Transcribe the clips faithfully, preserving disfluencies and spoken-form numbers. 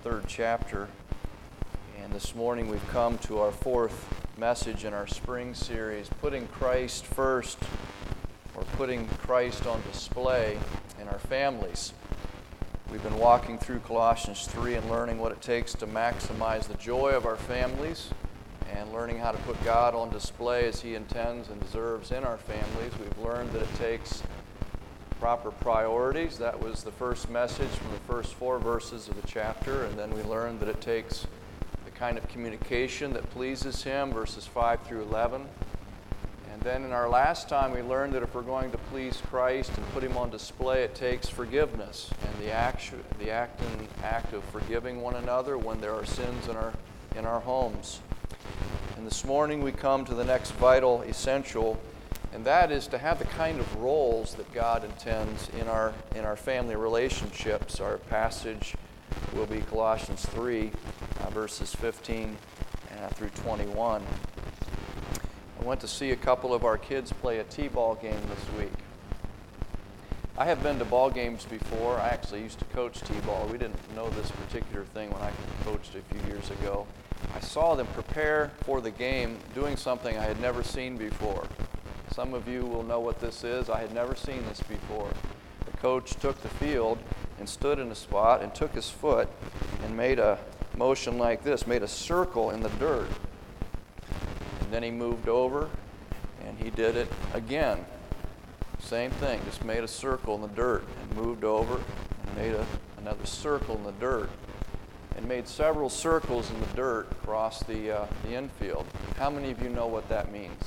third chapter. And this morning we've come to our fourth message in our spring series, Putting Christ First, or Putting Christ on Display in Our Families. We've been walking through Colossians three and learning what it takes to maximize the joy of our families and learning how to put God on display as He intends and deserves in our families. We've learned that it takes proper priorities. That was the first message from the first four verses of the chapter. And then we learned that it takes the kind of communication that pleases Him, verses five through eleven. And then in our last time, we learned that if we're going to please Christ and put Him on display, it takes forgiveness and the act, the act and act of forgiving one another when there are sins in our in our homes. And this morning we come to the next vital essential, and that is to have the kind of roles that God intends in our in our family relationships. Our passage will be Colossians three, uh, verses fifteen uh, through twenty-one. I went to see a couple of our kids play a t-ball game this week. I have been to ball games before. I actually used to coach t-ball. We didn't know this particular thing when I coached a few years ago. I saw them prepare for the game doing something I had never seen before. Some of you will know what this is. I had never seen this before. The coach took the field and stood in a spot and took his foot and made a motion like this, made a circle in the dirt. And then he moved over and he did it again. Same thing, just made a circle in the dirt and moved over and made a, another circle in the dirt and made several circles in the dirt across the, uh, the infield. How many of you know what that means?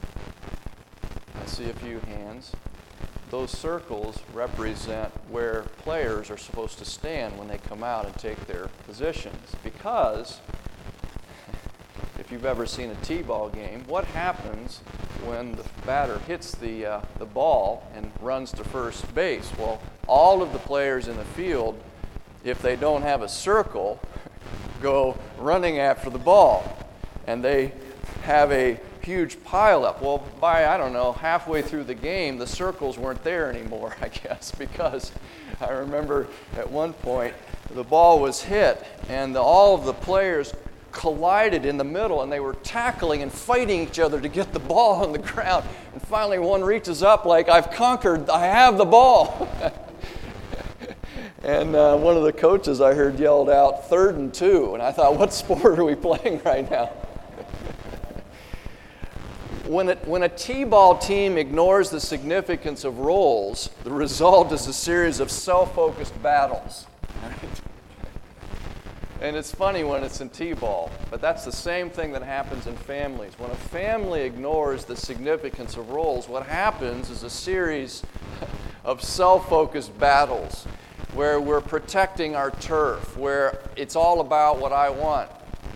I see a few hands. Those circles represent where players are supposed to stand when they come out and take their positions. Because if you've ever seen a t-ball game, what happens when the batter hits the uh, the ball and runs to first base? Well, all of the players in the field, if they don't have a circle, go running after the ball, and they have a huge pileup. Well, by, I don't know, halfway through the game, the circles weren't there anymore, I guess, because I remember at one point the ball was hit, and the, all of the players collided in the middle, and they were tackling and fighting each other to get the ball on the ground. And finally one reaches up like, I've conquered, I have the ball. And uh, one of the coaches I heard yelled out, third and two. And I thought, what sport are we playing right now? When, it, when a t-ball team ignores the significance of roles, the result is a series of self-focused battles. And it's funny when it's in t-ball, but that's the same thing that happens in families. When a family ignores the significance of roles, what happens is a series of self-focused battles where we're protecting our turf, where it's all about what I want.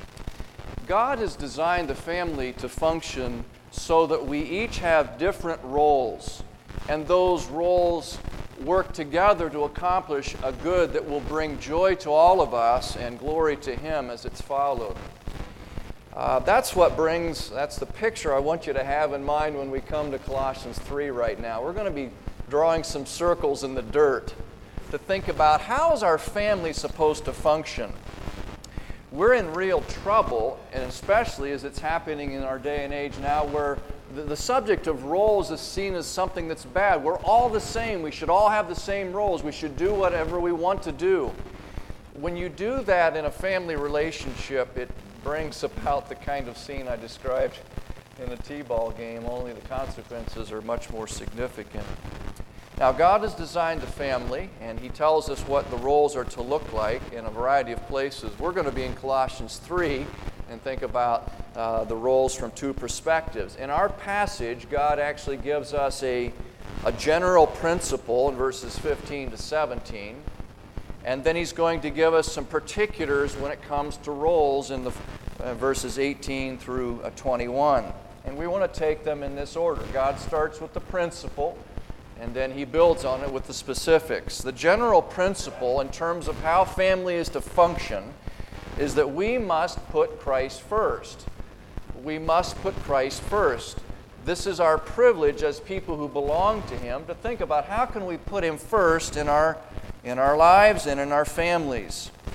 God has designed the family to function so that we each have different roles, and those roles work together to accomplish a good that will bring joy to all of us and glory to Him as it's followed. Uh, that's what brings, that's the picture I want you to have in mind when we come to Colossians three right now. We're going to be drawing some circles in the dirt to think about how is our family supposed to function. We're in real trouble, and especially as it's happening in our day and age now, where the, the subject of roles is seen as something that's bad. We're all the same. We should all have the same roles. We should do whatever we want to do. When you do that in a family relationship, it brings about the kind of scene I described in a t-ball game, only the consequences are much more significant. Now, God has designed the family, and He tells us what the roles are to look like in a variety of places. We're going to be in Colossians three and think about uh, the roles from two perspectives. In our passage, God actually gives us a, a general principle in verses fifteen to seventeen, and then He's going to give us some particulars when it comes to roles in the uh, verses eighteen through uh, twenty-one. And we want to take them in this order. God starts with the principle, and then He builds on it with the specifics. The general principle in terms of how family is to function is that we must put Christ first. We must put Christ first. This is our privilege as people who belong to Him to think about how can we put Him first in our in our lives and in our families.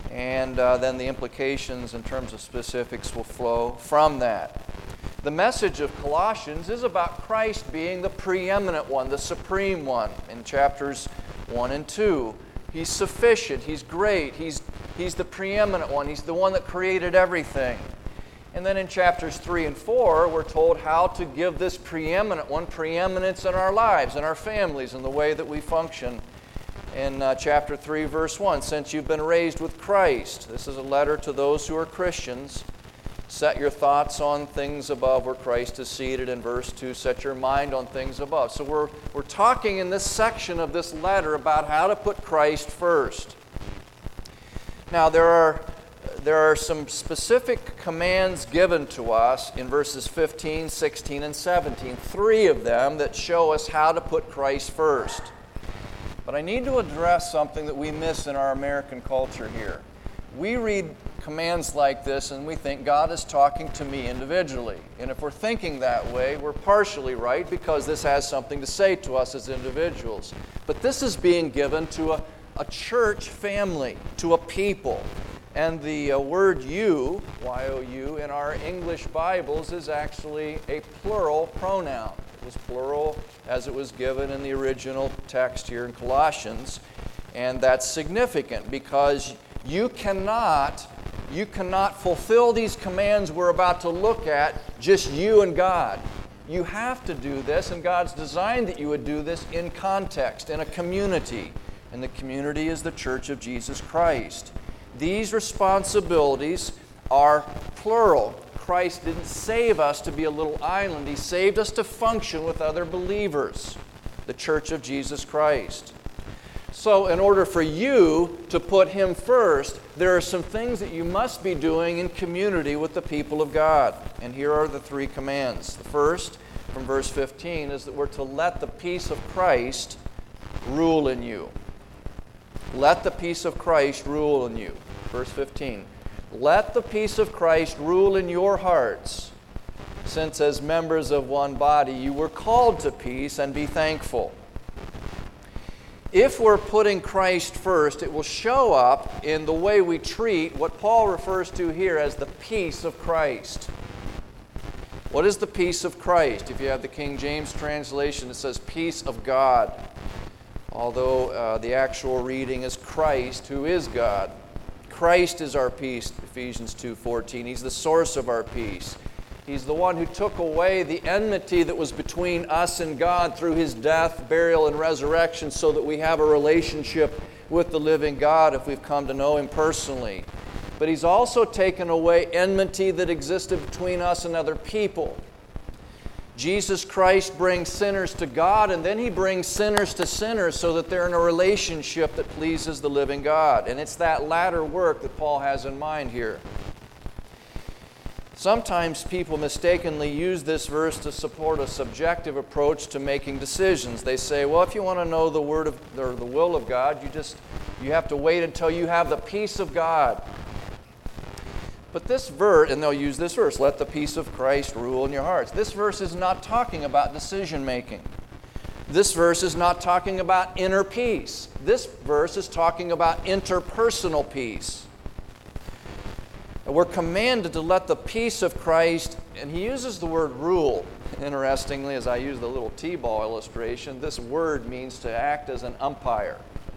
and uh, then the implications in terms of specifics will flow from that. The message of Colossians is about Christ being the preeminent one, the supreme one, in chapters one and two. He's sufficient, He's great, He's, he's the preeminent one, He's the one that created everything. And then in chapters three and four, we're told how to give this preeminent one preeminence in our lives, in our families, in the way that we function. In uh, chapter three, verse one, since you've been raised with Christ, this is a letter to those who are Christians. Set your thoughts on things above where Christ is seated. In verse two, set your mind on things above. So we're, we're talking in this section of this letter about how to put Christ first. Now, there are There are some specific commands given to us in verses fifteen, sixteen, and seventeen. Three of them that show us how to put Christ first. But I need to address something that we miss in our American culture here. We read commands like this and we think God is talking to me individually. And if we're thinking that way, we're partially right because this has something to say to us as individuals. But this is being given to a, a church family, to a people. And the uh, word you, Y O U, in our English Bibles is actually a plural pronoun. It was plural as it was given in the original text here in Colossians. And that's significant because you cannot, you cannot fulfill these commands we're about to look at just you and God. You have to do this, and God's designed that you would do this in context, in a community. And the community is the Church of Jesus Christ. These responsibilities are plural. Christ didn't save us to be a little island. He saved us to function with other believers, the Church of Jesus Christ. So in order for you to put Him first, there are some things that you must be doing in community with the people of God. And here are the three commands. The first, from verse fifteen, is that we're to let the peace of Christ rule in you. Let the peace of Christ rule in you. Verse fifteen. Let the peace of Christ rule in your hearts, since as members of one body you were called to peace, and be thankful. If we're putting Christ first, it will show up in the way we treat what Paul refers to here as the peace of Christ. What is the peace of Christ? If you have the King James translation, it says peace of God. Although uh, the actual reading is Christ, who is God. Christ is our peace, Ephesians two fourteen. He's the source of our peace. He's the one who took away the enmity that was between us and God through His death, burial, and resurrection so that we have a relationship with the living God if we've come to know Him personally. But He's also taken away enmity that existed between us and other people. Jesus Christ brings sinners to God, and then He brings sinners to sinners so that they're in a relationship that pleases the living God. And it's that latter work that Paul has in mind here. Sometimes people mistakenly use this verse to support a subjective approach to making decisions. They say, well, if you want to know the word of or the will of God, you just you have to wait until you have the peace of God. But this verse, and they'll use this verse, let the peace of Christ rule in your hearts. This verse is not talking about decision making. This verse is not talking about inner peace. This verse is talking about interpersonal peace. We're commanded to let the peace of Christ, and he uses the word rule. Interestingly, as I use the little T-ball illustration, this word means to act as an umpire.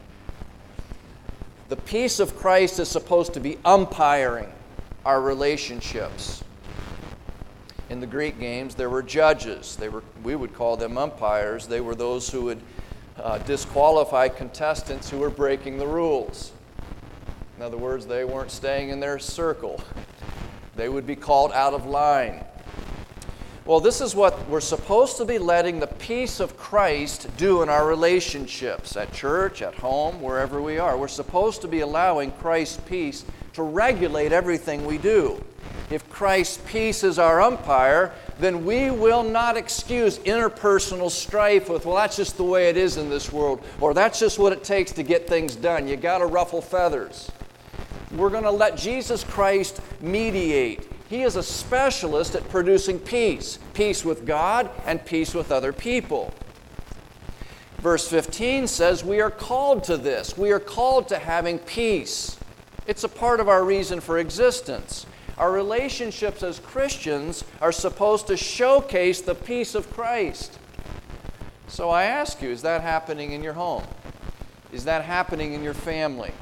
The peace of Christ is supposed to be umpiring our relationships. In the Greek games, there were judges. They were, we would call them umpires. They were those who would uh, disqualify contestants who were breaking the rules. In other words, they weren't staying in their circle. They would be called out of line. Well, this is what we're supposed to be letting the peace of Christ do in our relationships, at church, at home, wherever we are. We're supposed to be allowing Christ's peace to regulate everything we do. If Christ's peace is our umpire, then we will not excuse interpersonal strife with, well, that's just the way it is in this world, or that's just what it takes to get things done. You got to ruffle feathers. We're going to let Jesus Christ mediate. He is a specialist at producing peace, peace with God and peace with other people. Verse fifteen says we are called to this. We are called to having peace. It's a part of our reason for existence. Our relationships as Christians are supposed to showcase the peace of Christ. So I ask you, is that happening in your home? Is that happening in your family?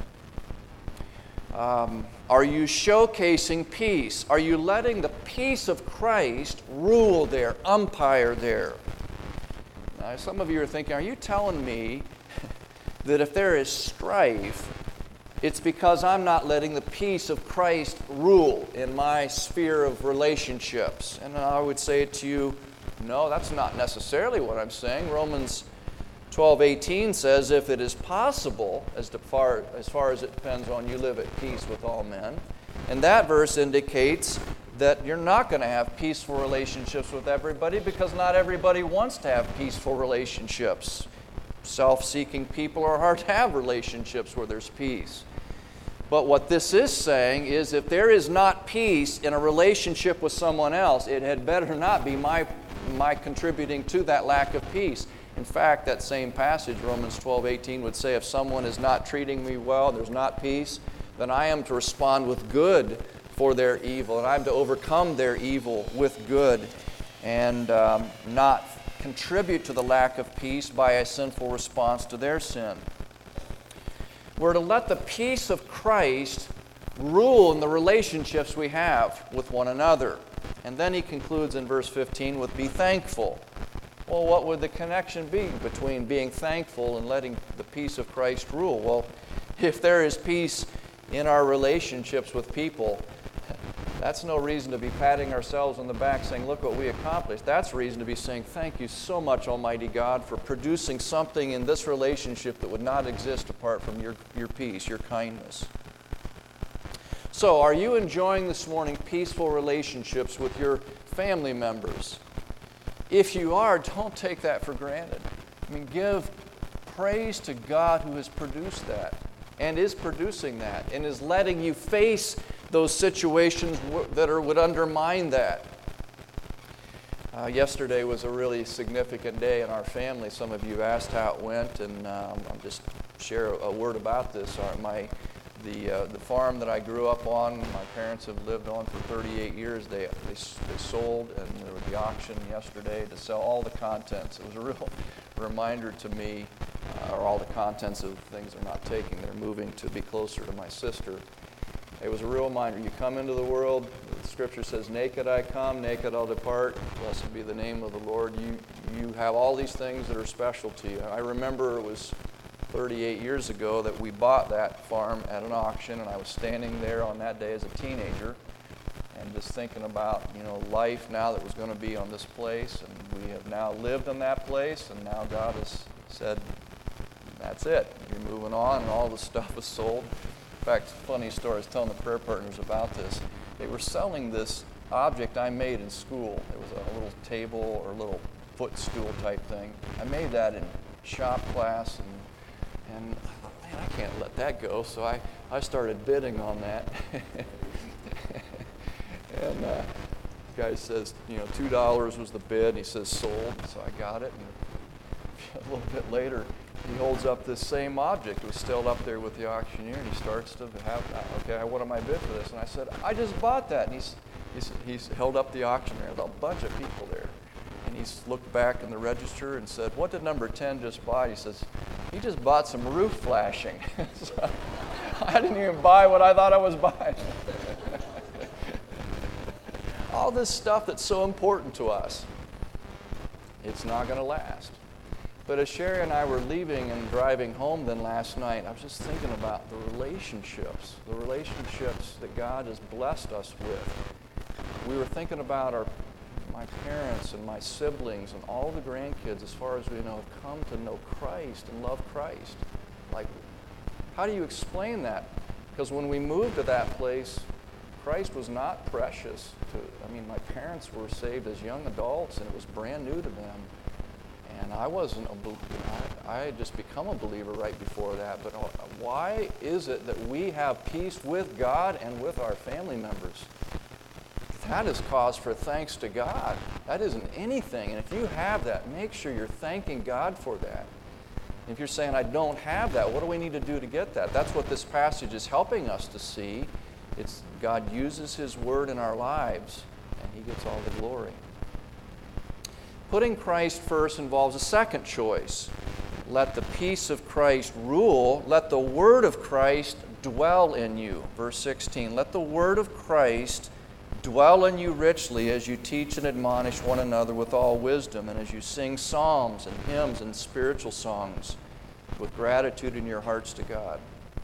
Um, are you showcasing peace? Are you letting the peace of Christ rule there, umpire there? Now, some of you are thinking, are you telling me that if there is strife, it's because I'm not letting the peace of Christ rule in my sphere of relationships? And I would say to you, no, that's not necessarily what I'm saying. Romans twelve eighteen says, if it is possible, as far, as far as it depends on you, live at peace with all men. And that verse indicates that you're not going to have peaceful relationships with everybody because not everybody wants to have peaceful relationships. Self-seeking people are hard to have relationships where there's peace. But what this is saying is if there is not peace in a relationship with someone else, it had better not be my, my contributing to that lack of peace. In fact, that same passage, Romans twelve eighteen, would say if someone is not treating me well, there's not peace, then I am to respond with good for their evil, and I'm to overcome their evil with good and um, not contribute to the lack of peace by a sinful response to their sin. We're to let the peace of Christ rule in the relationships we have with one another. And then he concludes in verse fifteen with, be thankful. Well, what would the connection be between being thankful and letting the peace of Christ rule? Well, if there is peace in our relationships with people, that's no reason to be patting ourselves on the back saying, look what we accomplished. That's reason to be saying, thank you so much, Almighty God, for producing something in this relationship that would not exist apart from your, your peace, your kindness. So, are you enjoying this morning peaceful relationships with your family members? If you are, don't take that for granted. I mean, give praise to God who has produced that and is producing that and is letting you face those situations that are, would undermine that. Uh, yesterday was a really significant day in our family. Some of you asked how it went, and um, I'll just share a, a word about this. Our, my, the, uh, the farm that I grew up on, my parents have lived on for thirty-eight years, they, they, they sold, and there was the auction yesterday to sell all the contents. It was a real reminder to me, uh, or all the contents of things they're not taking. They're moving to be closer to my sister. It was a real reminder. You come into the world, the Scripture says, naked I come, naked I'll depart. Blessed be the name of the Lord. You, you have all these things that are special to you. I remember it was thirty-eight years ago that we bought that farm at an auction, and I was standing there on that day as a teenager and just thinking about, you know, life now that was going to be on this place, and we have now lived in that place, and now God has said, that's it. You're moving on, and all the stuff is sold. In fact, funny story, I was telling the prayer partners about this. They were selling this object I made in school. It was a little table or a little footstool type thing. I made that in shop class, and and I thought, man, I can't let that go. So I, I started bidding on that. and uh, the guy says, you know, two dollars was the bid. He says sold, so I got it. And a little bit later, he holds up this same object. It was still up there with the auctioneer, and he starts to have, okay, what am I bid for this? And I said, I just bought that. And he's, he's, he's held up the auctioneer. There's a bunch of people there. And he's looked back in the register and said, what did number ten just buy? He says, he just bought some roof flashing. So I didn't even buy what I thought I was buying. All this stuff that's so important to us, it's not going to last. But as Sherry and I were leaving and driving home then last night, I was just thinking about the relationships, the relationships that God has blessed us with. We were thinking about our my parents and my siblings and all the grandkids, as far as we know, have come to know Christ and love Christ. Like, how do you explain that? Because when we moved to that place, Christ was not precious to, I mean, my parents were saved as young adults, and it was brand new to them. And I wasn't a believer. I, I had just become a believer right before that. But why is it that we have peace with God and with our family members? That is cause for thanks to God. That isn't anything. And if you have that, make sure you're thanking God for that. If you're saying, I don't have that, what do we need to do to get that? That's what this passage is helping us to see. It's God uses His Word in our lives, and He gets all the glory. Putting Christ first involves a second choice. Let the peace of Christ rule. Let the Word of Christ dwell in you. Verse sixteen, let the Word of Christ dwell in you richly as you teach and admonish one another with all wisdom, and as you sing psalms and hymns and spiritual songs with gratitude in your hearts to God.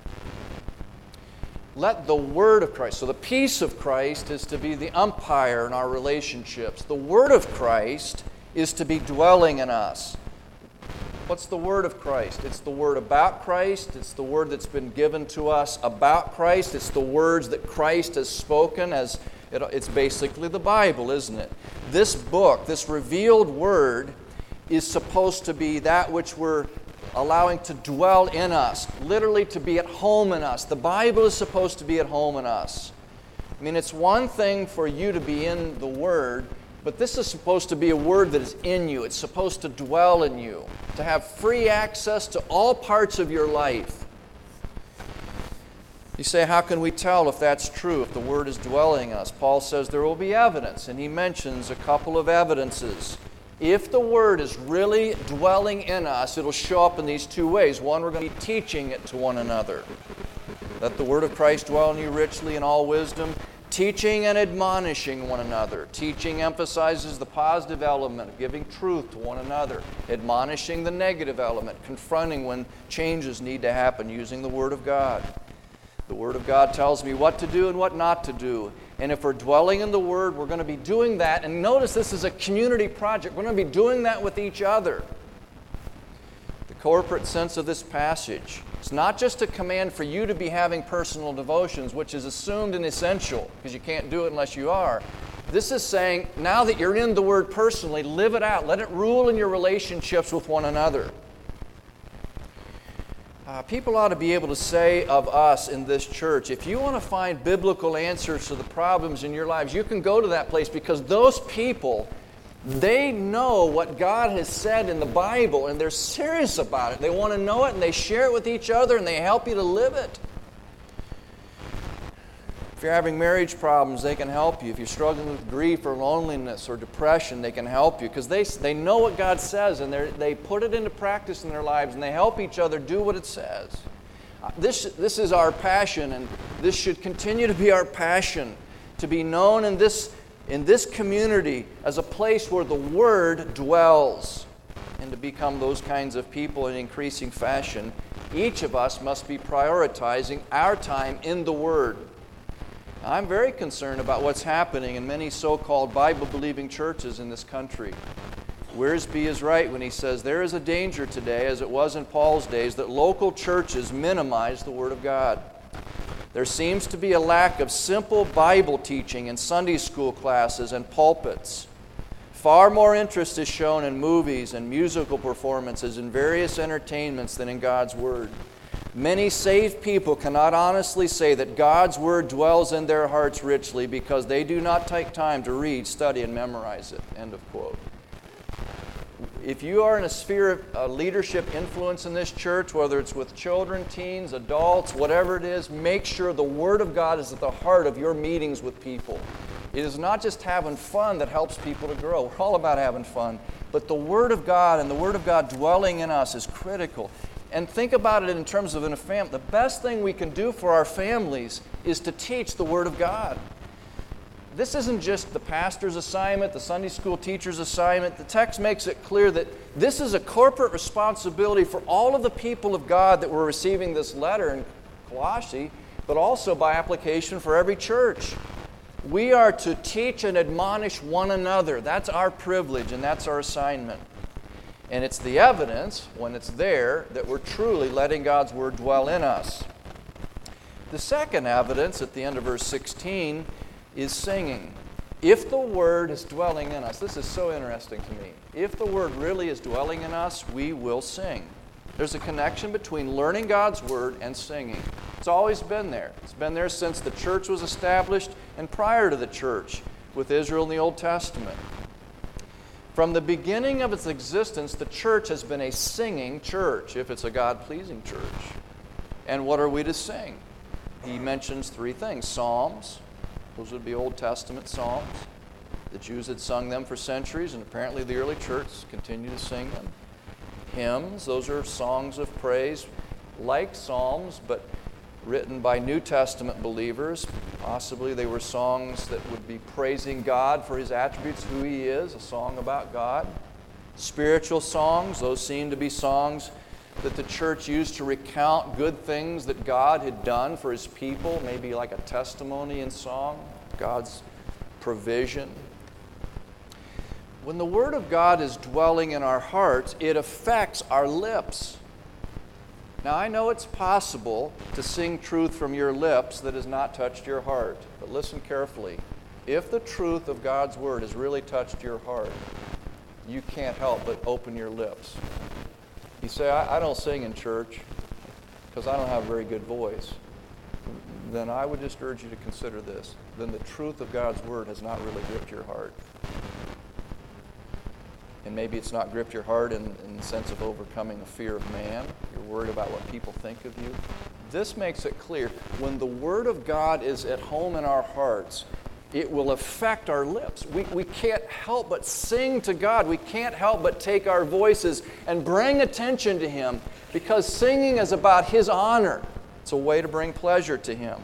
Let the Word of Christ, so the peace of Christ is to be the umpire in our relationships. The Word of Christ is to be dwelling in us. What's the Word of Christ? It's the Word about Christ. It's the Word that's been given to us about Christ. It's the words that Christ has spoken as it, it's basically the Bible, isn't it? This book, this revealed Word, is supposed to be that which we're allowing to dwell in us, literally to be at home in us. The Bible is supposed to be at home in us. I mean, it's one thing for you to be in the Word, but this is supposed to be a Word that is in you. It's supposed to dwell in you, to have free access to all parts of your life. You say, how can we tell if that's true, if the Word is dwelling in us? Paul says there will be evidence, and he mentions a couple of evidences. If the Word is really dwelling in us, it'll show up in these two ways. One, we're going to be teaching it to one another. Let the Word of Christ dwell in you richly in all wisdom, teaching and admonishing one another. Teaching emphasizes the positive element of giving truth to one another. Admonishing the negative element, confronting when changes need to happen using the Word of God. The Word of God tells me what to do and what not to do. And if we're dwelling in the Word, we're going to be doing that. And notice this is a community project. We're going to be doing that with each other. The corporate sense of this passage, it's not just a command for you to be having personal devotions, which is assumed and essential, because you can't do it unless you are. This is saying, now that you're in the Word personally, live it out. Let it rule in your relationships with one another. Uh, people ought to be able to say of us in this church, if you want to find biblical answers to the problems in your lives, you can go to that place, because those people, they know what God has said in the Bible, and they're serious about it. They want to know it, and they share it with each other, and they help you to live it. If you're having marriage problems, they can help you. If you're struggling with grief or loneliness or depression, they can help you, because they, they know what God says, and they put it into practice in their lives, and they help each other do what it says. Uh, this, this is our passion, and this should continue to be our passion, to be known in this, in this community as a place where the Word dwells, and to become those kinds of people in increasing fashion. Each of us must be prioritizing our time in the Word. I'm very concerned about what's happening in many so-called Bible-believing churches in this country. Wiersbe is right when he says there is a danger today, as it was in Paul's days, that local churches minimize the Word of God. There seems to be a lack of simple Bible teaching in Sunday school classes and pulpits. Far more interest is shown in movies and musical performances and various entertainments than in God's Word. Many saved people cannot honestly say that God's Word dwells in their hearts richly because they do not take time to read, study, and memorize it. End of quote. If you are in a sphere of uh, leadership influence in this church, whether it's with children, teens, adults, whatever it is, make sure the Word of God is at the heart of your meetings with people. It is not just having fun that helps people to grow. We're all about having fun. But the Word of God and the Word of God dwelling in us is critical. And think about it in terms of in a family. The best thing we can do for our families is to teach the Word of God. This isn't just the pastor's assignment, the Sunday school teacher's assignment. The text makes it clear that this is a corporate responsibility for all of the people of God that were receiving this letter in Colossae, but also by application for every church. We are to teach and admonish one another. That's our privilege and that's our assignment. And it's the evidence, when it's there, that we're truly letting God's Word dwell in us. The second evidence at the end of verse sixteen is singing. If the Word is dwelling in us, this is so interesting to me. If the Word really is dwelling in us, we will sing. There's a connection between learning God's Word and singing. It's always been there. It's been there since the church was established and prior to the church with Israel in the Old Testament. From the beginning of its existence, the church has been a singing church, if it's a God-pleasing church. And what are we to sing? He mentions three things. Psalms, those would be Old Testament psalms. The Jews had sung them for centuries, and apparently the early church continued to sing them. Hymns, those are songs of praise, like psalms, but written by New Testament believers. Possibly they were songs that would be praising God for His attributes, who He is, a song about God. Spiritual songs, those seem to be songs that the church used to recount good things that God had done for His people, maybe like a testimony in song, God's provision. When the Word of God is dwelling in our hearts, it affects our lips. Now, I know it's possible to sing truth from your lips that has not touched your heart, but listen carefully. If the truth of God's Word has really touched your heart, you can't help but open your lips. You say, I, I don't sing in church because I don't have a very good voice. Then I would just urge you to consider this. Then the truth of God's Word has not really gripped your heart. And maybe it's not gripped your heart in, in the sense of overcoming the fear of man. You're worried about what people think of you. This makes it clear. When the Word of God is at home in our hearts, it will affect our lips. We, we can't help but sing to God. We can't help but take our voices and bring attention to Him, because singing is about His honor. It's a way to bring pleasure to Him.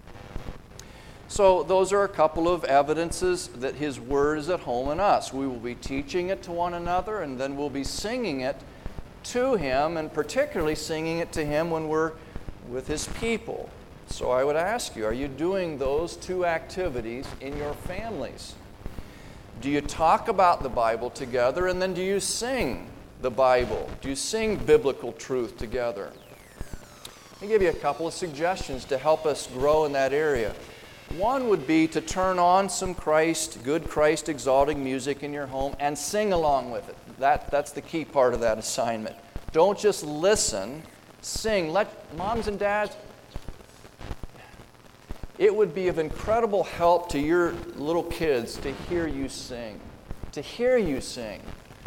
So those are a couple of evidences that His Word is at home in us. We will be teaching it to one another, and then we'll be singing it to Him, and particularly singing it to Him when we're with His people. So I would ask you, are you doing those two activities in your families? Do you talk about the Bible together, and then do you sing the Bible? Do you sing biblical truth together? Let me give you a couple of suggestions to help us grow in that area. One would be to turn on some Christ, good Christ-exalting music in your home and sing along with it. That, that's the key part of that assignment. Don't just listen, sing. Let moms and dads, it would be of incredible help to your little kids to hear you sing, to hear you sing.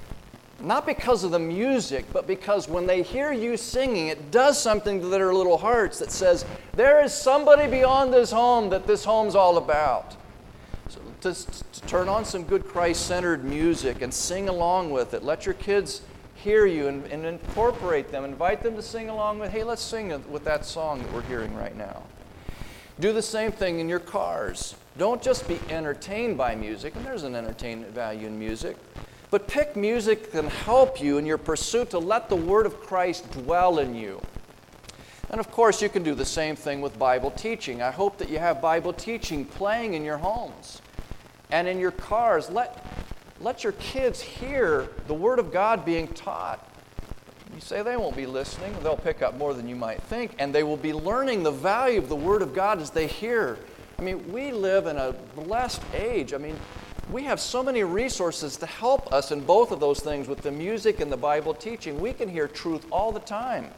Not because of the music, but because when they hear you singing, it does something to their little hearts that says, there is somebody beyond this home that this home's all about. So to, to turn on some good Christ-centered music and sing along with it. Let your kids hear you and, and incorporate them. Invite them to sing along with, hey, let's sing with that song that we're hearing right now. Do the same thing in your cars. Don't just be entertained by music, and there's an entertainment value in music. But pick music that can help you in your pursuit to let the Word of Christ dwell in you. And of course, you can do the same thing with Bible teaching. I hope that you have Bible teaching playing in your homes and in your cars. Let, let your kids hear the Word of God being taught. You say they won't be listening. They'll pick up more than you might think, and they will be learning the value of the Word of God as they hear. I mean, we live in a blessed age. I mean, we have so many resources to help us in both of those things with the music and the Bible teaching. We can hear truth all the time.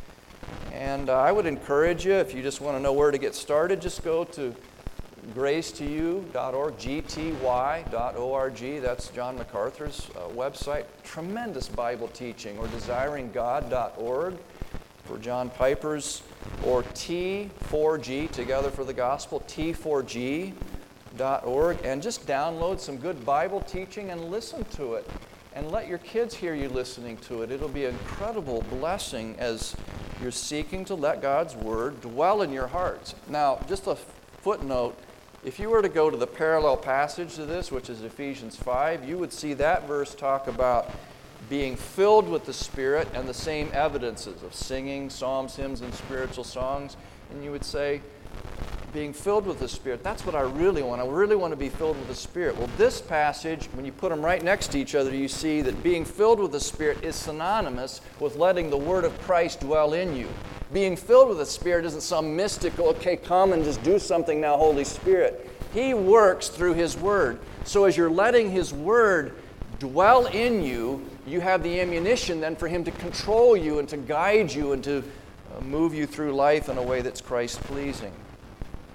And uh, I would encourage you, if you just want to know where to get started, just go to grace to you dot org, G T Y dot org. That's John MacArthur's uh, website. Tremendous Bible teaching. Or desiring god dot org for John Piper's, or T four G, Together for the Gospel, T four G dot org, and just download some good Bible teaching and listen to it. And let your kids hear you listening to it. It'll be an incredible blessing as you're seeking to let God's Word dwell in your hearts. Now, just a footnote, if you were to go to the parallel passage to this, which is Ephesians five, you would see that verse talk about being filled with the Spirit and the same evidences of singing, psalms, hymns, and spiritual songs. And you would say, being filled with the Spirit, that's what I really want. I really want to be filled with the Spirit. Well, this passage, when you put them right next to each other, you see that being filled with the Spirit is synonymous with letting the Word of Christ dwell in you. Being filled with the Spirit isn't some mystical, okay, come and just do something now, Holy Spirit. He works through His Word. So as you're letting His Word dwell in you, you have the ammunition then for Him to control you and to guide you and to uh, move you through life in a way that's Christ-pleasing.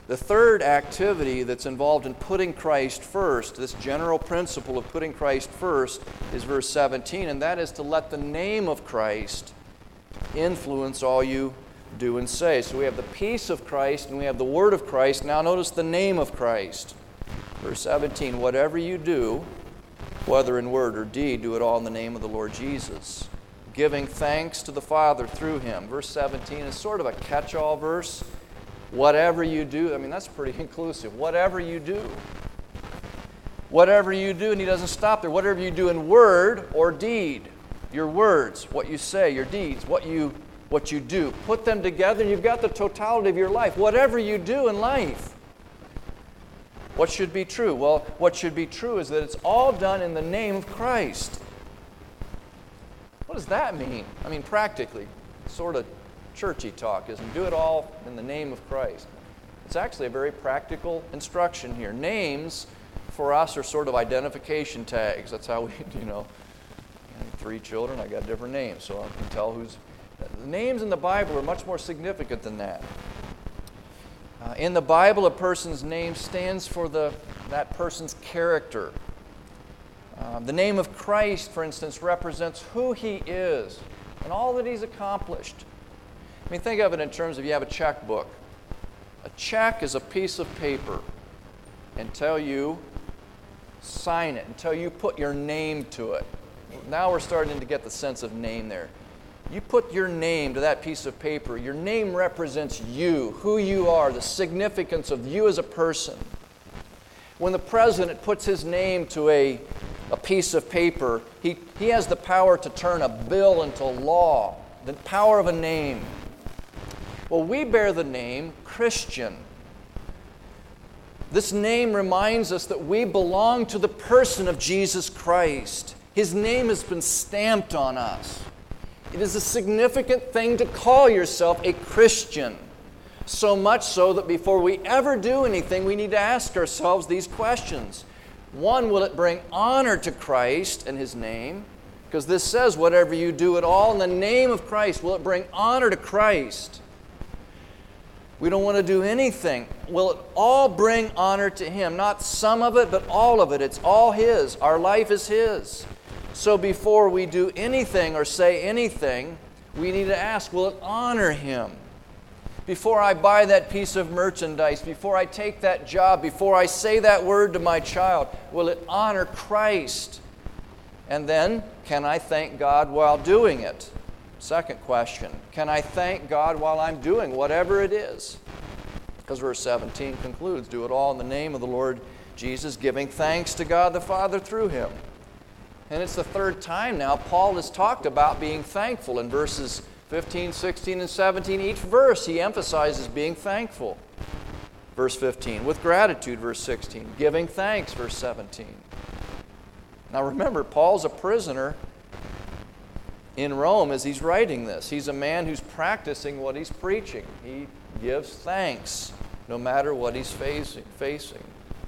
The third activity that's involved in putting Christ first, this general principle of putting Christ first, is verse seventeen, and that is to let the name of Christ influence all you do and say. So we have the peace of Christ and we have the word of Christ. Now notice the name of Christ. Verse seventeen, whatever you do, whether in word or deed, do it all in the name of the Lord Jesus, giving thanks to the Father through Him. Verse seventeen is sort of a catch-all verse. Whatever you do, I mean, that's pretty inclusive. Whatever you do. Whatever you do, and he doesn't stop there. Whatever you do in word or deed. Your words, what you say, your deeds, what you, what you do. Put them together and you've got the totality of your life. Whatever you do in life. What should be true? Well, what should be true is that it's all done in the name of Christ. What does that mean? I mean, practically, sort of churchy talk, isn't it? Do it all in the name of Christ. It's actually a very practical instruction here. Names for us are sort of identification tags. That's how we, you know, I have three children, I got different names, so I can tell who's. The names in the Bible are much more significant than that. Uh, in the Bible, a person's name stands for the that person's character. Uh, the name of Christ, for instance, represents who He is and all that He's accomplished. I mean, think of it in terms of you have a checkbook. A check is a piece of paper until you sign it, until you put your name to it. Now we're starting to get the sense of name there. You put your name to that piece of paper. Your name represents you, who you are, the significance of you as a person. When the president puts his name to a, a piece of paper, he, he has the power to turn a bill into law, the power of a name. Well, we bear the name Christian. This name reminds us that we belong to the person of Jesus Christ. His name has been stamped on us. It is a significant thing to call yourself a Christian. So much so that before we ever do anything, we need to ask ourselves these questions. One, will it bring honor to Christ and His name? Because this says, whatever you do at all in the name of Christ, will it bring honor to Christ? We don't want to do anything. Will it all bring honor to Him? Not some of it, but all of it. It's all His. Our life is His. So before we do anything or say anything, we need to ask, will it honor Him? Before I buy that piece of merchandise, before I take that job, before I say that word to my child, will it honor Christ? And then, can I thank God while doing it? Second question, can I thank God while I'm doing whatever it is? Because verse seventeen concludes, do it all in the name of the Lord Jesus, giving thanks to God the Father through Him. And it's the third time now Paul has talked about being thankful. In verses fifteen, sixteen, and seventeen, each verse he emphasizes being thankful. Verse fifteen, with gratitude, verse sixteen, giving thanks, verse seventeen. Now remember, Paul's a prisoner in Rome as he's writing this. He's a man who's practicing what he's preaching. He gives thanks no matter what he's facing.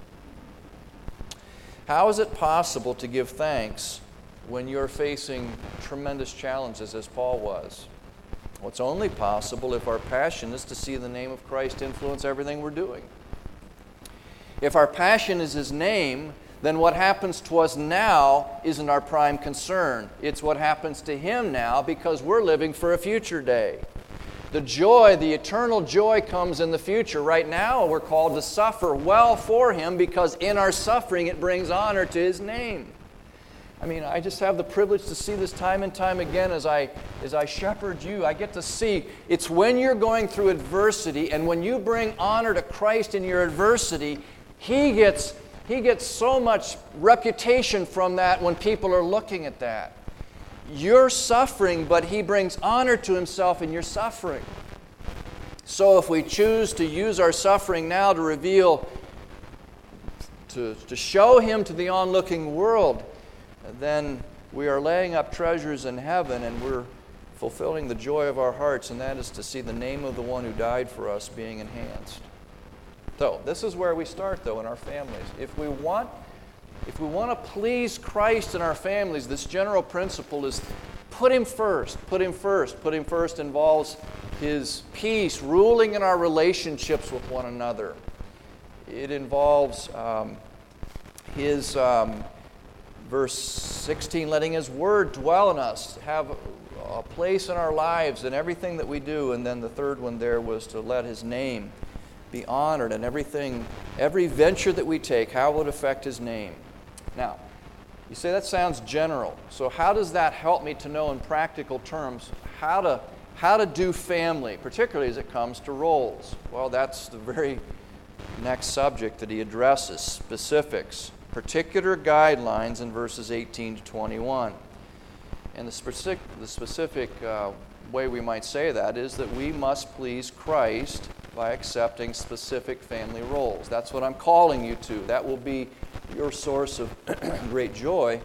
How is it possible to give thanks when you're facing tremendous challenges as Paul was? Well, it's only possible if our passion is to see the name of Christ influence everything we're doing. If our passion is His name, then what happens to us now isn't our prime concern. It's what happens to Him now because we're living for a future day. The joy, the eternal joy comes in the future. Right now we're called to suffer well for Him because in our suffering it brings honor to His name. I mean, I just have the privilege to see this time and time again as I, as I shepherd you. I get to see it's when you're going through adversity and when you bring honor to Christ in your adversity, He gets He gets so much reputation from that when people are looking at that. You're suffering, but He brings honor to Himself in your suffering. So if we choose to use our suffering now to reveal, to, to show Him to the onlooking world, then we are laying up treasures in heaven and we're fulfilling the joy of our hearts, and that is to see the name of the one who died for us being enhanced. So, this is where we start, though, in our families. If we want, if we want to please Christ in our families, this general principle is put Him first, put Him first. Put Him first involves His peace ruling in our relationships with one another. It involves um, His, um, verse sixteen, letting His Word dwell in us, have a place in our lives and everything that we do. And then the third one there was to let His name be honored and everything, every venture that we take, how will it affect His name? Now, you say that sounds general. So how does that help me to know in practical terms how to how to do family, particularly as it comes to roles? Well, that's the very next subject that he addresses, specifics, particular guidelines in verses eighteen to twenty-one. And the specific, the specific uh, way we might say that is that we must please Christ by accepting specific family roles. That's what I'm calling you to. That will be your source of great joy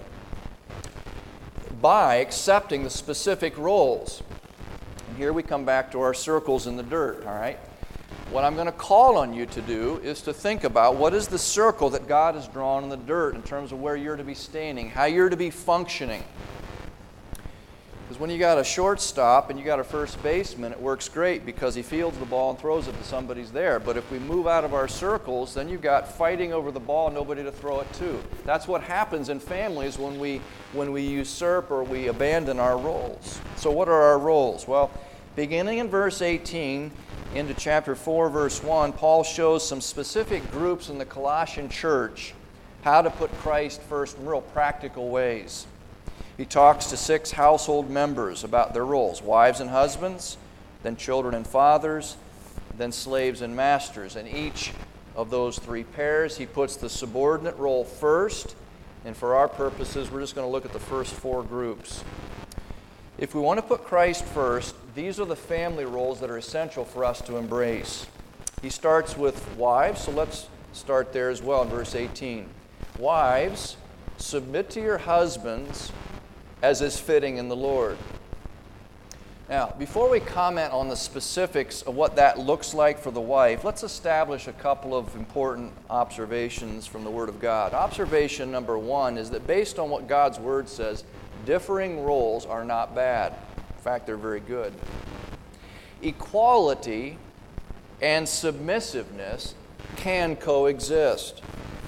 by accepting the specific roles. And here we come back to our circles in the dirt, all right? What I'm going to call on you to do is to think about what is the circle that God has drawn in the dirt in terms of where you're to be standing, how you're to be functioning. Because when you got a shortstop and you got a first baseman, it works great because he fields the ball and throws it to somebody's there. But if we move out of our circles, then you've got fighting over the ball and nobody to throw it to. That's what happens in families when we when we usurp or we abandon our roles. So what are our roles? Well, beginning in verse eighteen into chapter four, verse one, Paul shows some specific groups in the Colossian church how to put Christ first in real practical ways. He talks to six household members about their roles, wives and husbands, then children and fathers, then slaves and masters. And each of those three pairs, he puts the subordinate role first. And for our purposes, we're just going to look at the first four groups. If we want to put Christ first, these are the family roles that are essential for us to embrace. He starts with wives, so let's start there as well in verse eighteen. Wives, submit to your husbands as is fitting in the Lord. Now, before we comment on the specifics of what that looks like for the wife, let's establish a couple of important observations from the Word of God. Observation number one is that based on what God's Word says, differing roles are not bad. In fact, they're very good. Equality and submissiveness can coexist.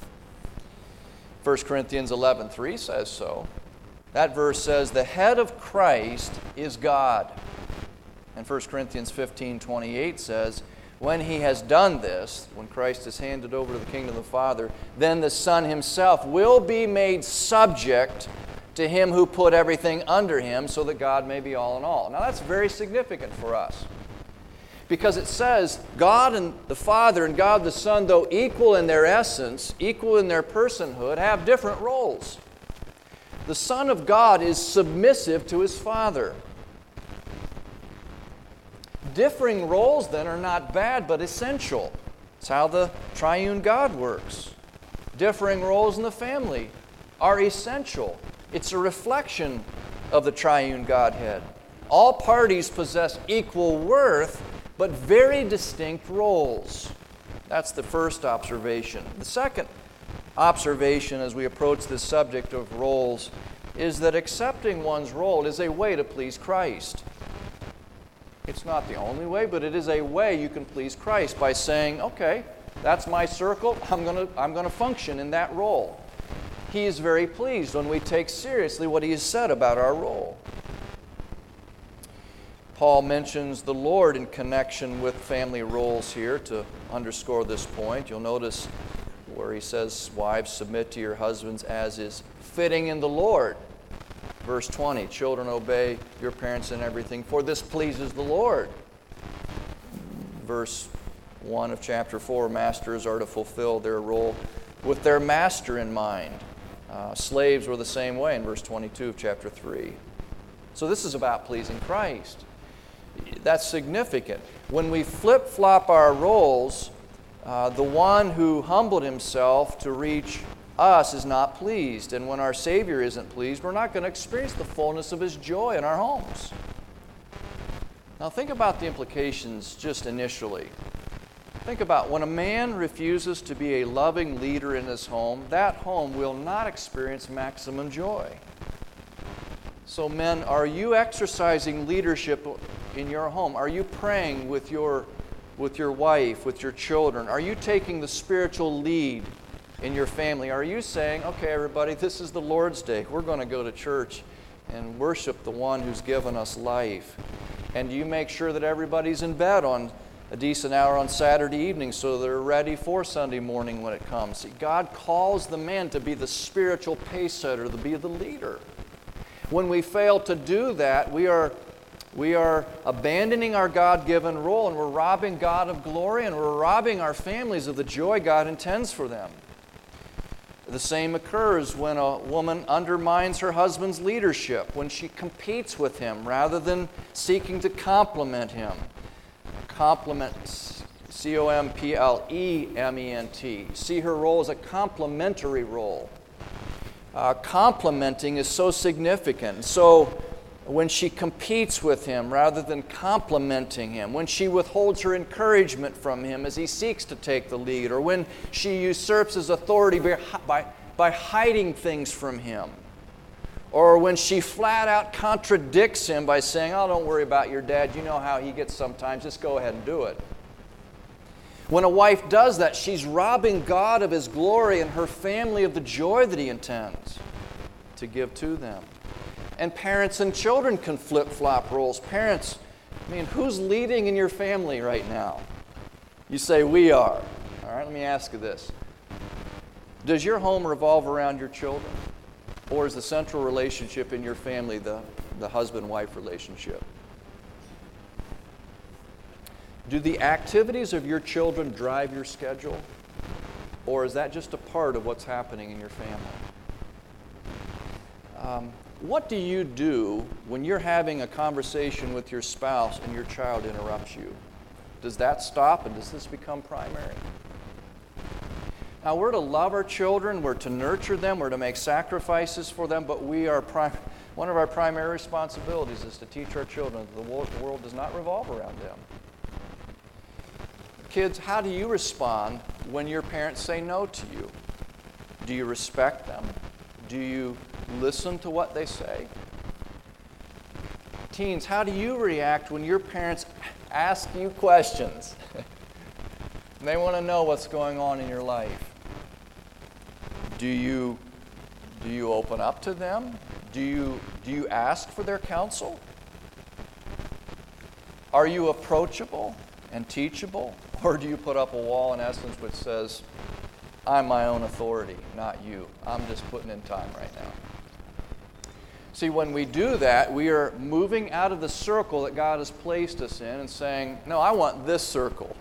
First Corinthians eleven three says so. That verse says, the head of Christ is God. And First Corinthians fifteen twenty-eight says, when he has done this, when Christ is handed over to the kingdom of the Father, then the Son himself will be made subject to him who put everything under him, so that God may be all in all. Now that's very significant for us. Because it says, God and the Father and God the Son, though equal in their essence, equal in their personhood, have different roles. The Son of God is submissive to His Father. Differing roles, then, are not bad, but essential. It's how the triune God works. Differing roles in the family are essential. It's a reflection of the triune Godhead. All parties possess equal worth, but very distinct roles. That's the first observation. The second observation as we approach this subject of roles is that accepting one's role is a way to please Christ. It's not the only way, but it is a way you can please Christ by saying, okay, that's my circle, I'm going to I'm going to function in that role. He is very pleased when we take seriously what He has said about our role. Paul mentions the Lord in connection with family roles here to underscore this point. You'll notice where he says, wives, submit to your husbands as is fitting in the Lord. Verse twenty, children, obey your parents in everything, for this pleases the Lord. Verse one of chapter four, masters are to fulfill their role with their master in mind. Uh, slaves were the same way in verse twenty-two of chapter three. So this is about pleasing Christ. That's significant. When we flip-flop our roles, Uh, the one who humbled himself to reach us is not pleased. And when our Savior isn't pleased, we're not going to experience the fullness of His joy in our homes. Now think about the implications just initially. Think about when a man refuses to be a loving leader in his home, that home will not experience maximum joy. So men, are you exercising leadership in your home? Are you praying with your with your wife, with your children? Are you taking the spiritual lead in your family? Are you saying, okay, everybody, this is the Lord's Day. We're going to go to church and worship the one who's given us life? And do you make sure that everybody's in bed on a decent hour on Saturday evening so they're ready for Sunday morning when it comes? See, God calls the man to be the spiritual pace setter, to be the leader. When we fail to do that, we are We are abandoning our God-given role, and we're robbing God of glory, and we're robbing our families of the joy God intends for them. The same occurs when a woman undermines her husband's leadership, when she competes with him rather than seeking to complement him. Complement, C O M P L E M E N T. See her role as a complementary role. Uh, complementing is so significant. So, when she competes with him rather than complimenting him, when she withholds her encouragement from him as he seeks to take the lead, or when she usurps his authority by, by, by hiding things from him, or when she flat out contradicts him by saying, oh, don't worry about your dad, you know how he gets sometimes, just go ahead and do it. When a wife does that, she's robbing God of His glory and her family of the joy that He intends to give to them. And parents and children can flip-flop roles. Parents, I mean, who's leading in your family right now? You say, we are. All right, let me ask you this. Does your home revolve around your children? Or is the central relationship in your family the, the husband-wife relationship? Do the activities of your children drive your schedule? Or is that just a part of what's happening in your family? Um, What do you do when you're having a conversation with your spouse and your child interrupts you? Does that stop and does this become primary? Now, we're to love our children, we're to nurture them, we're to make sacrifices for them, but we are prim- one of our primary responsibilities is to teach our children that the world, the world does not revolve around them. Kids, how do you respond when your parents say no to you? Do you respect them? Do you listen to what they say? Teens, how do you react when your parents ask you questions? They want to know what's going on in your life. Do you, do you open up to them? Do you, do you ask for their counsel? Are you approachable and teachable? Or do you put up a wall, in essence, which says, I'm my own authority, not you. I'm just putting in time right now. See, when we do that, we are moving out of the circle that God has placed us in and saying, no, I want this circle.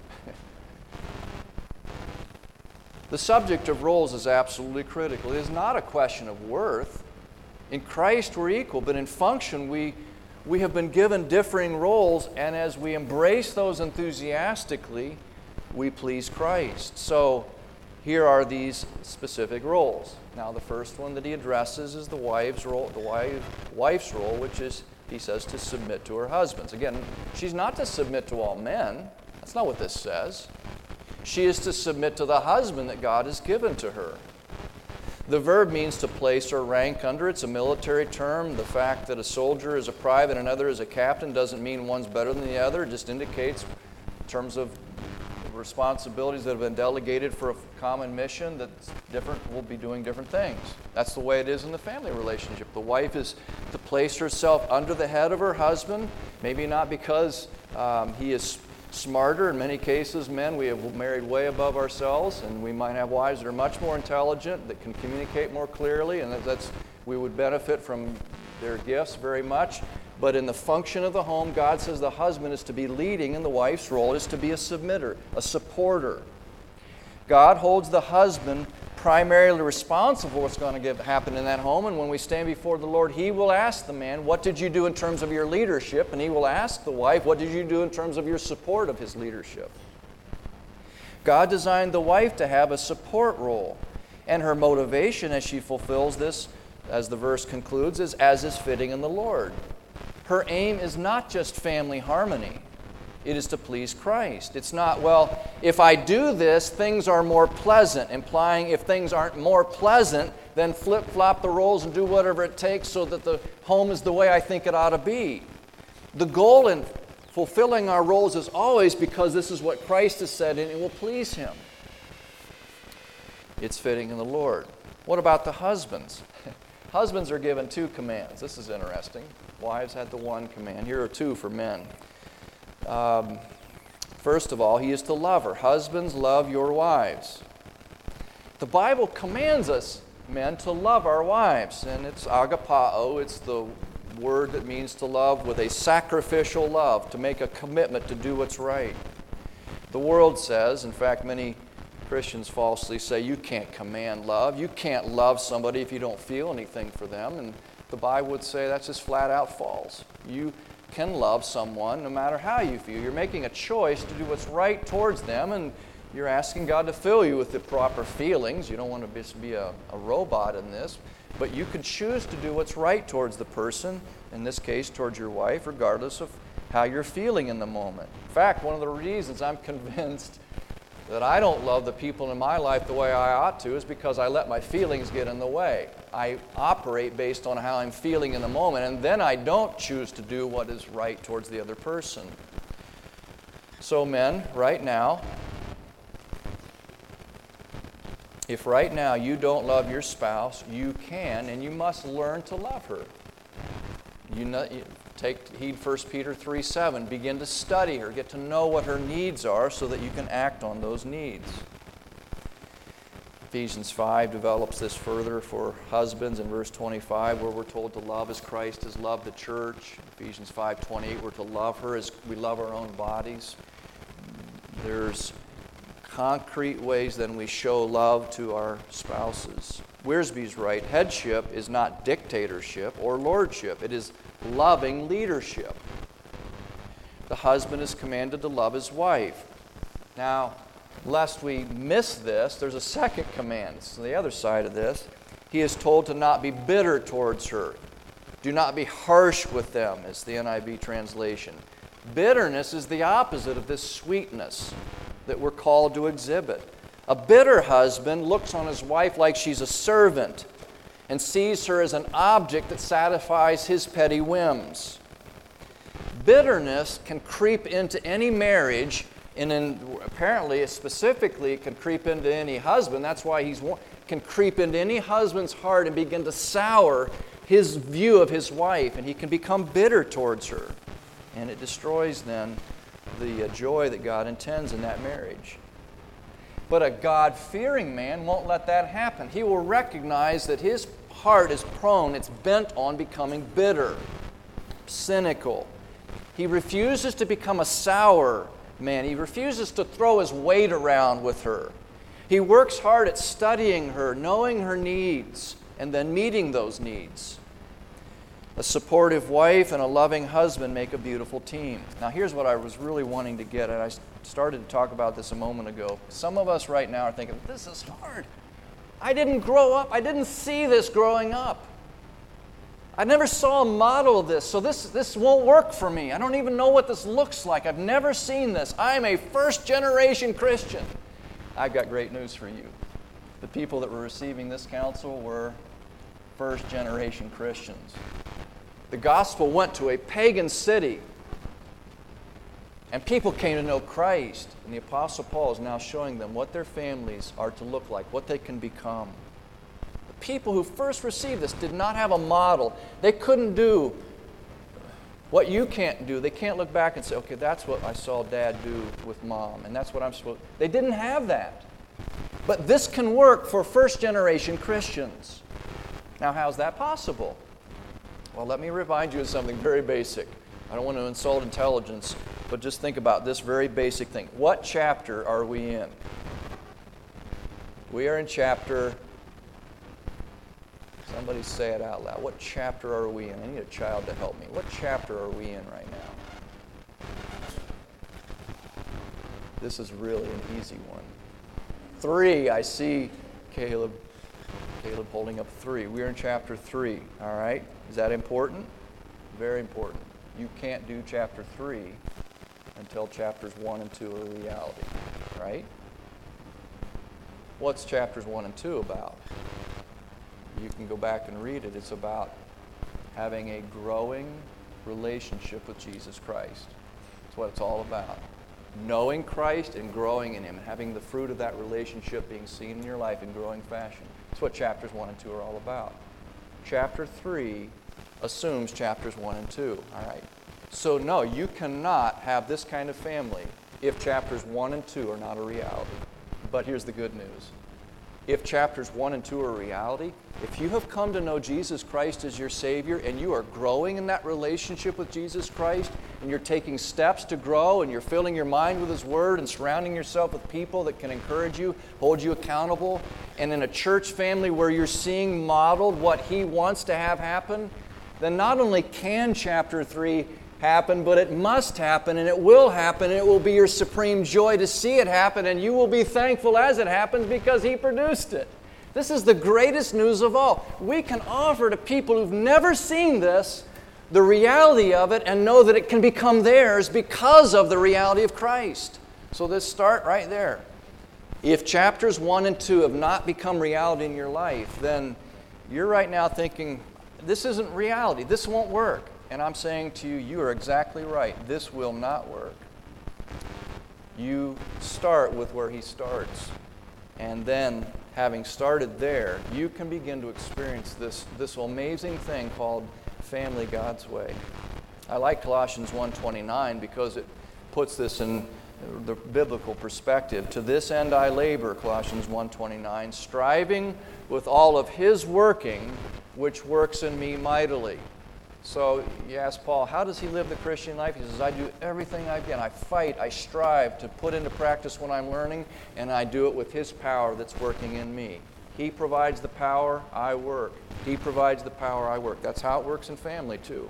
The subject of roles is absolutely critical. It is not a question of worth. In Christ, we're equal, but in function, we, we have been given differing roles, and as we embrace those enthusiastically, we please Christ. So, here are these specific roles. Now, the first one that he addresses is the wife's role, the wife, wife's role, which is, he says, to submit to her husbands. Again, she's not to submit to all men. That's not what this says. She is to submit to the husband that God has given to her. The verb means to place or rank under. It's a military term. The fact that a soldier is a private and another is a captain doesn't mean one's better than the other. It just indicates, in terms of responsibilities that have been delegated for a common mission, that different will be doing different things. That's the way it is in the family relationship. The wife is to place herself under the head of her husband, maybe not because um, he is smarter. In many cases, men, we have married way above ourselves, and we might have wives that are much more intelligent, that can communicate more clearly, and that's we would benefit from their gifts very much. But in the function of the home, God says the husband is to be leading, and the wife's role is to be a submitter, a supporter. God holds the husband primarily responsible for what's going to give, happen in that home, and when we stand before the Lord, He will ask the man, what did you do in terms of your leadership? And He will ask the wife, what did you do in terms of your support of His leadership? God designed the wife to have a support role, and her motivation as she fulfills this, as the verse concludes, is as is fitting in the Lord. Her aim is not just family harmony. It is to please Christ. It's not, well, if I do this, things are more pleasant, implying if things aren't more pleasant, then flip-flop the roles and do whatever it takes so that the home is the way I think it ought to be. The goal in Fulfilling our roles is always because this is what Christ has said and it will please Him. It's fitting in the Lord. What about the husbands? Husbands are given two commands. This is interesting. Wives had the one command. Here are two for men. Um, first of all, he is to love her. Husbands, love your wives. The Bible commands us, men, to love our wives. And it's agapao. It's the word that means to love with a sacrificial love, to make a commitment to do what's right. The world says, in fact, many Christians falsely say, you can't command love. You can't love somebody if you don't feel anything for them. And the Bible would say that's just flat out false. You can love someone no matter how you feel. You're making a choice to do what's right towards them, and you're asking God to fill you with the proper feelings. You don't want to just be a, a robot in this. But you can choose to do what's right towards the person, in this case towards your wife, regardless of how you're feeling in the moment. In fact, one of the reasons I'm convinced that I don't love the people in my life the way I ought to is because I let my feelings get in the way. I operate based on how I'm feeling in the moment, and then I don't choose to do what is right towards the other person. So men, right now, if right now you don't love your spouse, you can and you must learn to love her. You know, you take heed First Peter three seven. Begin to study her. Get to know what her needs are so that you can act on those needs. Ephesians five develops this further for husbands in verse twenty-five, where we're told to love as Christ has loved the church. Ephesians five twenty-eight, we're to love her as we love our own bodies. There's concrete ways then we show love to our spouses. Wiersbe's right. Headship is not dictatorship or lordship. It is loving leadership. The husband is commanded to love his wife. Now, lest we miss this, there's a second command. It's the other side of this. He is told to not be bitter towards her. Do not be harsh with them, is the N I V translation. Bitterness is the opposite of this sweetness that we're called to exhibit. A bitter husband looks on his wife like she's a servant and sees her as an object that satisfies his petty whims. Bitterness can creep into any marriage, and in, apparently, specifically, it can creep into any husband. That's why he can creep into any husband's heart and begin to sour his view of his wife, and he can become bitter towards her. And it destroys then the joy that God intends in that marriage. But a God-fearing man won't let that happen. He will recognize that his heart is prone, it's bent on becoming bitter, cynical. He refuses to become a sour man. He refuses to throw his weight around with her. He works hard at studying her, knowing her needs, and then meeting those needs. A supportive wife and a loving husband make a beautiful team. Now here's what I was really wanting to get at. I started to talk about this a moment ago. Some of us right now are thinking, this is hard. I didn't grow up. I didn't see this growing up. I never saw a model of this, so this, this won't work for me. I don't even know what this looks like. I've never seen this. I'm a first-generation Christian. I've got great news for you. The people that were receiving this counsel were first-generation Christians. The gospel went to a pagan city, and people came to know Christ. And the Apostle Paul is now showing them what their families are to look like, what they can become. The people who first received this did not have a model. They couldn't do what you can't do. They can't look back and say, okay, that's what I saw Dad do with Mom, and that's what I'm supposed to. They didn't have that. But this can work for first-generation Christians. Now, how's that possible? Well, let me remind you of something very basic. I don't want to insult intelligence, but just think about this very basic thing. What chapter are we in? We are in chapter, somebody say it out loud. What chapter are we in? I need a child to help me. What chapter are we in right now? This is really an easy one. Three, I see Caleb. Caleb holding up three. We're in chapter three, all right? Is that important? Very important. You can't do chapter three until chapters one and two are reality, right? What's chapters one and two about? You can go back and read it. It's about having a growing relationship with Jesus Christ. That's what it's all about. Knowing Christ and growing in Him, and having the fruit of that relationship being seen in your life in growing fashion. That's what chapters one and two are all about. Chapter three assumes chapters one and two. All right. So no, you cannot have this kind of family if chapters one and two are not a reality. But here's the good news. If chapters one and two are a reality, if you have come to know Jesus Christ as your Savior and you are growing in that relationship with Jesus Christ and you're taking steps to grow and you're filling your mind with His Word and surrounding yourself with people that can encourage you, hold you accountable, and in a church family where you're seeing modeled what He wants to have happen, then not only can chapter three happen, but it must happen, and it will happen, and it will be your supreme joy to see it happen, and you will be thankful as it happens because He produced it. This is the greatest news of all. We can offer to people who've never seen this the reality of it and know that it can become theirs because of the reality of Christ. So let's start right there. If chapters one and two have not become reality in your life, then you're right now thinking, this isn't reality, this won't work. And I'm saying to you, you are exactly right. This will not work. You start with where He starts. And then, having started there, you can begin to experience this, this amazing thing called family God's way. I like Colossians one twenty-nine because it puts this in the biblical perspective. To this end I labor, Colossians one twenty-nine, striving with all of His working, which works in me mightily. So you ask Paul, how does he live the Christian life? He says, I do everything I can. I fight, I strive to put into practice what I'm learning, and I do it with His power that's working in me. He provides the power, I work. He provides the power, I work. That's how it works in family too.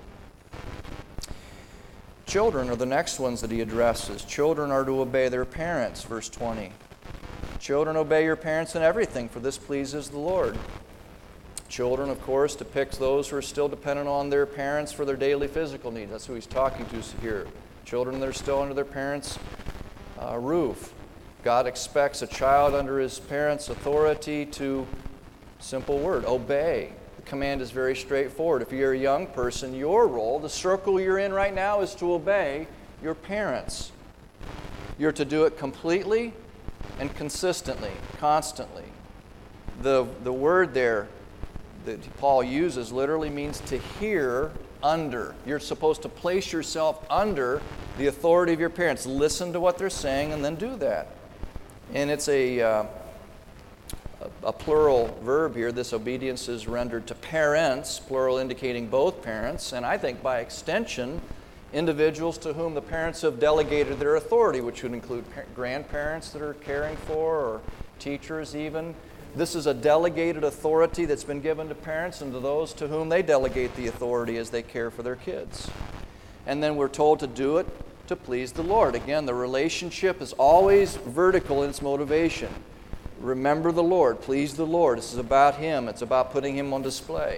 Children are the next ones that he addresses. Children are to obey their parents, verse twenty. Children, obey your parents in everything, for this pleases the Lord. Children, of course, depicts those who are still dependent on their parents for their daily physical needs. That's who he's talking to here. Children that are still under their parents' uh, roof. God expects a child under his parents' authority to, simple word, obey. The command is very straightforward. If you're a young person, your role, the circle you're in right now, is to obey your parents. You're to do it completely and consistently, constantly. The, the word there that Paul uses literally means to hear under. You're supposed to place yourself under the authority of your parents. Listen to what they're saying and then do that. And it's a, uh, a, a plural verb here. This obedience is rendered to parents, plural indicating both parents, and I think by extension, individuals to whom the parents have delegated their authority, which would include par- grandparents that are caring for, or teachers even. This is a delegated authority that's been given to parents and to those to whom they delegate the authority as they care for their kids. And then we're told to do it to please the Lord. Again, the relationship is always vertical in its motivation. Remember the Lord, please the Lord. This is about Him. It's about putting Him on display.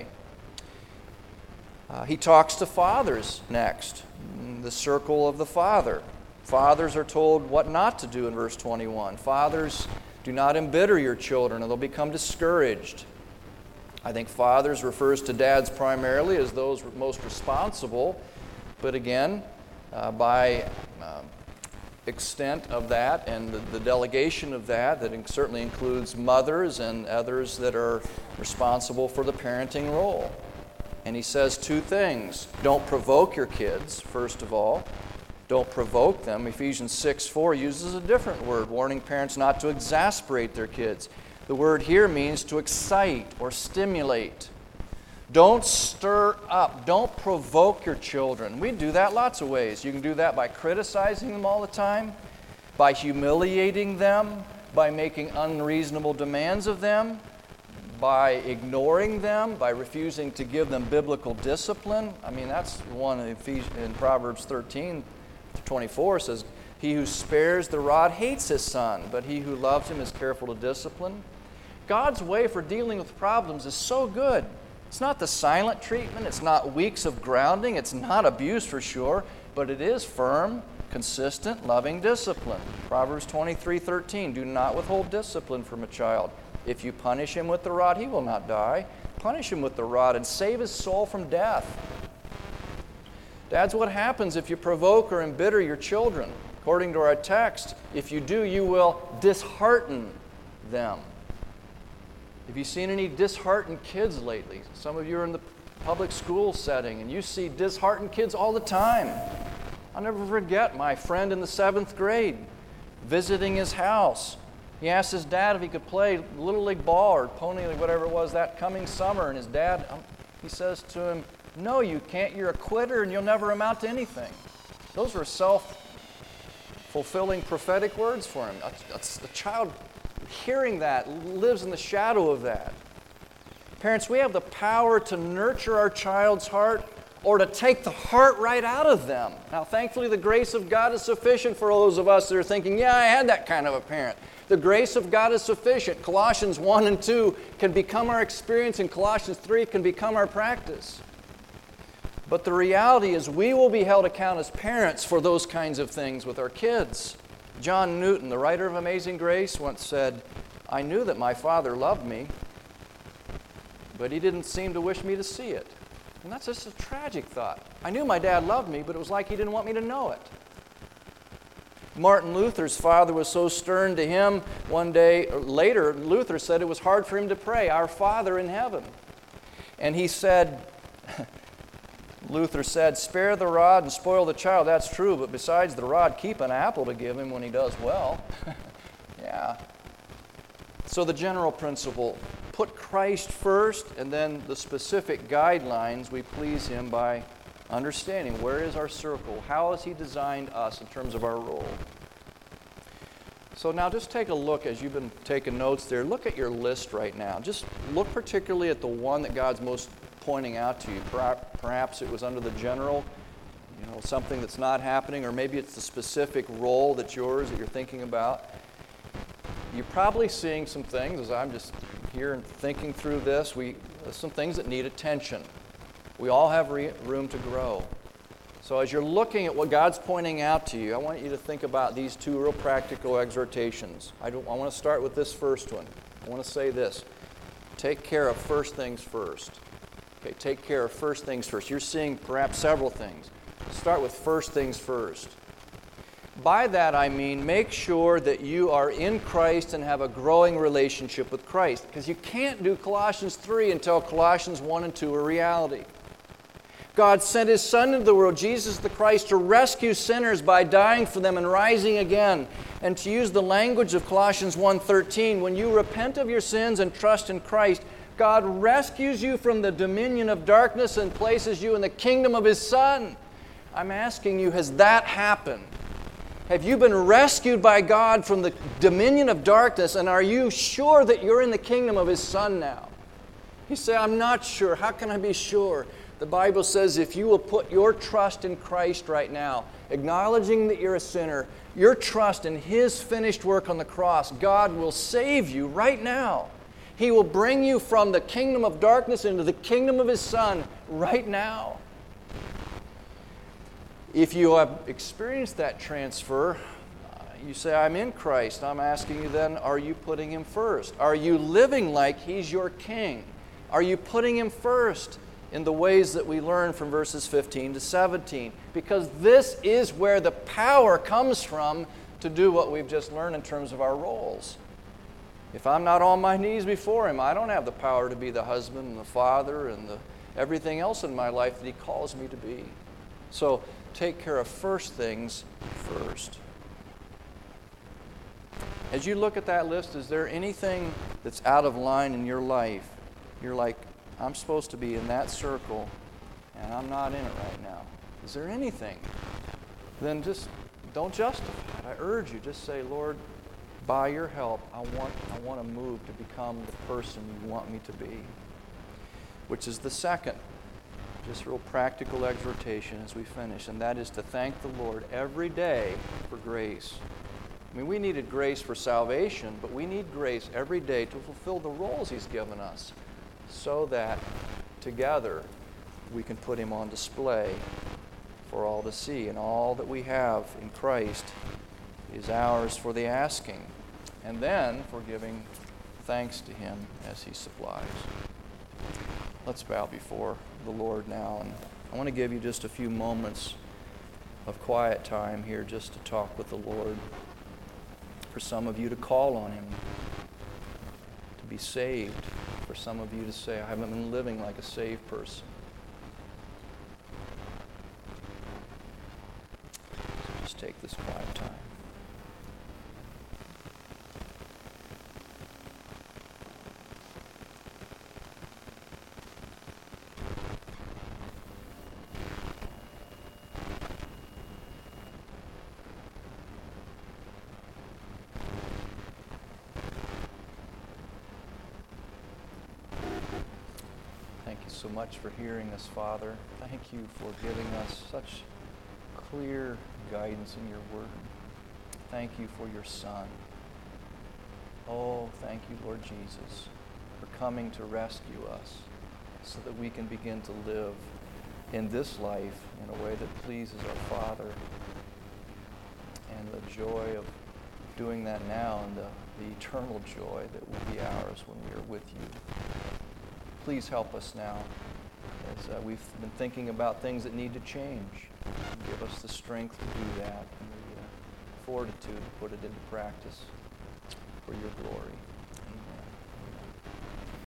Uh, he talks to fathers next, the circle of the father. Fathers are told what not to do in verse twenty-one. Fathers, do not embitter your children, or they'll become discouraged. I think fathers refers to dads primarily as those most responsible, but again, uh, by uh, extent of that and the, the delegation of that, that in, certainly includes mothers and others that are responsible for the parenting role. And he says two things. Don't provoke your kids, first of all. Don't provoke them. Ephesians six four uses a different word, warning parents not to exasperate their kids. The word here means to excite or stimulate. Don't stir up. Don't provoke your children. We do that lots of ways. You can do that by criticizing them all the time, by humiliating them, by making unreasonable demands of them, by ignoring them, by refusing to give them biblical discipline. I mean, that's one in, Ephesians, in Proverbs thirteen twenty-four says, he who spares the rod hates his son, but he who loves him is careful to discipline. God's way for dealing with problems is so good. It's not the silent treatment. It's not weeks of grounding. It's not abuse for sure, but it is firm, consistent, loving discipline. Proverbs twenty-three thirteen, do not withhold discipline from a child. If you punish him with the rod, he will not die. Punish him with the rod and save his soul from death. Dads, what happens if you provoke or embitter your children? According to our text, if you do, you will dishearten them. Have you seen any disheartened kids lately? Some of you are in the public school setting, and you see disheartened kids all the time. I'll never forget my friend in the seventh grade visiting his house. He asked his dad if he could play Little League ball or Pony League, whatever it was, that coming summer. And his dad, um, he says to him, "No, you can't. You're a quitter and you'll never amount to anything." Those were self-fulfilling prophetic words for him. A, a, a child hearing that lives in the shadow of that. Parents, we have the power to nurture our child's heart or to take the heart right out of them. Now, thankfully, the grace of God is sufficient for those of us that are thinking, yeah, I had that kind of a parent. The grace of God is sufficient. Colossians one and two can become our experience, and Colossians three can become our practice. But the reality is we will be held account as parents for those kinds of things with our kids. John Newton, the writer of Amazing Grace, once said, "I knew that my Father loved me, but He didn't seem to wish me to see it." And that's just a tragic thought. I knew my dad loved me, but it was like He didn't want me to know it. Martin Luther's father was so stern to him one day, or later, Luther said it was hard for him to pray, "Our Father in heaven." And he said, Luther said, "Spare the rod and spoil the child." That's true, but besides the rod, keep an apple to give him when he does well. Yeah. So the general principle, put Christ first, and then the specific guidelines, we please Him by understanding where is our circle, how has He designed us in terms of our role. So now just take a look, as you've been taking notes there, look at your list right now. Just look particularly at the one that God's most pointing out to you. Perhaps it was under the general, you know, something that's not happening, or maybe it's the specific role that's yours that you're thinking about. You're probably seeing some things, as I'm just here and thinking through this, we some things that need attention. We all have re- room to grow. So as you're looking at what God's pointing out to you, I want you to think about these two real practical exhortations. I, don't, I want to start with this first one. I want to say this. Take care of first things first. Okay, take care of first things first. You're seeing perhaps several things. Start with first things first. By that I mean make sure that you are in Christ and have a growing relationship with Christ, because you can't do Colossians three until Colossians one and two are reality. God sent His Son into the world, Jesus the Christ, to rescue sinners by dying for them and rising again. And to use the language of Colossians one thirteen, when you repent of your sins and trust in Christ, God rescues you from the dominion of darkness and places you in the kingdom of His Son. I'm asking you, has that happened? Have you been rescued by God from the dominion of darkness, and are you sure that you're in the kingdom of His Son now? You say, "I'm not sure. How can I be sure?" The Bible says if you will put your trust in Christ right now, acknowledging that you're a sinner, your trust in His finished work on the cross, God will save you right now. He will bring you from the kingdom of darkness into the kingdom of His Son right now. If you have experienced that transfer, you say, "I'm in Christ." I'm asking you then, are you putting Him first? Are you living like He's your King? Are you putting Him first in the ways that we learn from verses fifteen to seventeen? Because this is where the power comes from to do what we've just learned in terms of our roles. If I'm not on my knees before Him, I don't have the power to be the husband and the father and the, everything else in my life that He calls me to be. So take care of first things first. As you look at that list, is there anything that's out of line in your life? You're like, "I'm supposed to be in that circle, and I'm not in it right now." Is there anything? Then just don't justify it. I urge you, just say, "Lord, by your help, I want, I want to move to become the person you want me to be." Which is the second, just real practical exhortation as we finish, and that is to thank the Lord every day for grace. I mean, we needed grace for salvation, but we need grace every day to fulfill the roles He's given us so that together we can put Him on display for all to see. And all that we have in Christ is ours for the asking, and then for giving thanks to Him as He supplies. Let's bow before the Lord now, and I want to give you just a few moments of quiet time here just to talk with the Lord. For some of you to call on Him, to be saved. For some of you to say, I haven't been living like a saved person. So just take this quiet time. Thank you so much for hearing us, Father. Thank you for giving us such clear guidance in your word. Thank you for your Son. Oh, thank you, Lord Jesus, for coming to rescue us so that we can begin to live in this life in a way that pleases our Father. And the joy of doing that now and the, the eternal joy that will be ours when we are with you. Please help us now as uh, we've been thinking about things that need to change. Give us the strength to do that and the uh, fortitude to put it into practice for your glory.